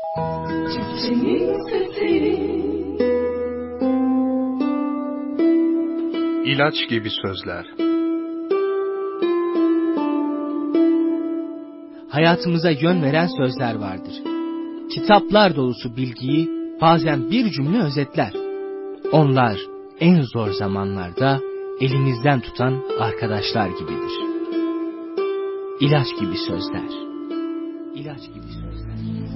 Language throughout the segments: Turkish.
Çiftçinin sesi. İlaç gibi sözler. Hayatımıza yön veren sözler vardır. Kitaplar dolusu bilgiyi bazen bir cümle özetler. Onlar en zor zamanlarda elimizden tutan arkadaşlar gibidir. İlaç gibi sözler. İlaç gibi sözler.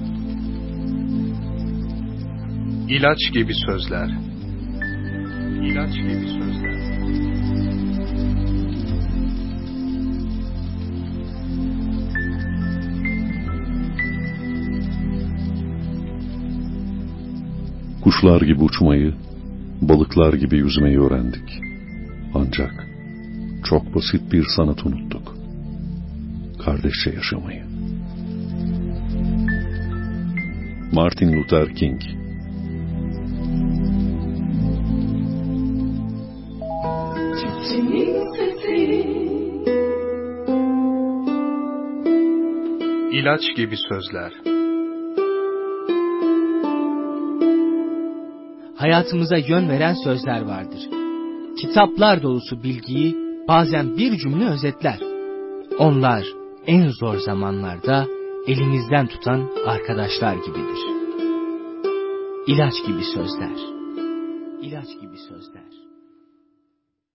İlaç gibi sözler. İlaç gibi sözler. Kuşlar gibi uçmayı, balıklar gibi yüzmeyi öğrendik. Ancak çok basit bir sanat unuttuk. Kardeşçe yaşamayı. Martin Luther King. Çiftçinin sesi. İlaç gibi sözler. Hayatımıza yön veren sözler vardır. Kitaplar dolusu bilgiyi bazen bir cümle özetler. Onlar en zor zamanlarda elimizden tutan arkadaşlar gibidir. İlaç gibi sözler. İlaç gibi sözler.